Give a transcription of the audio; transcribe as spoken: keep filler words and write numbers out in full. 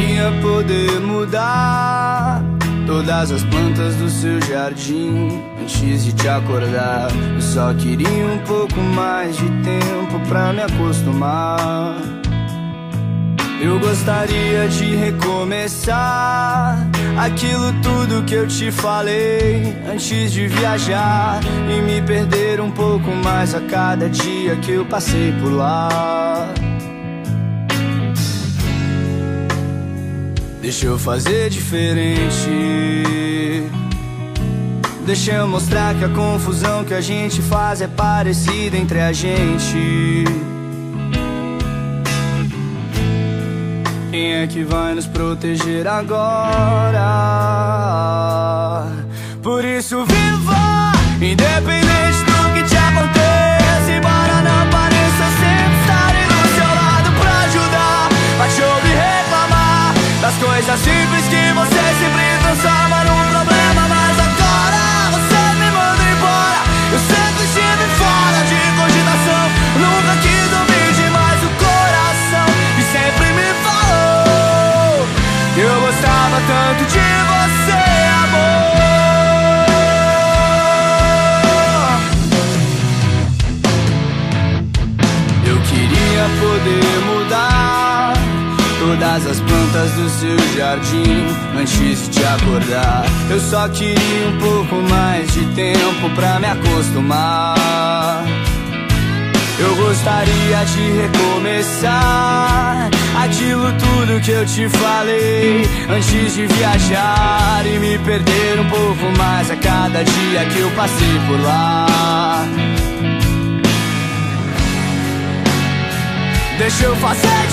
queria poder mudar todas as plantas do seu jardim antes de te acordar. Eu só queria um pouco mais de tempo pra me acostumar. Eu gostaria de recomeçar aquilo tudo que eu te falei antes de viajar e me perder um pouco mais a cada dia que eu passei por lá. Deixa eu fazer diferente. Deixa eu mostrar que a confusão que a gente faz é parecida entre a gente. Quem é que vai nos proteger agora? Por isso viva, independente do que te aconteça. Embora não pareça, sempre estarei do seu lado pra ajudar. Mas te ouvir reclamar das coisas simples que você sempre transforma num problema. Mas agora você me manda embora. Eu sempre estive fora de cogitação. Nunca quis ouvir demais o coração e sempre me falou que eu gostava tanto de você, amor. Eu queria poder mudar todas as plantas do seu jardim antes de te acordar. Eu só queria um pouco mais de tempo pra me acostumar. Eu gostaria de recomeçar aquilo tudo que eu te falei antes de viajar e me perder um pouco mais a cada dia que eu passei por lá. Deixa eu fazer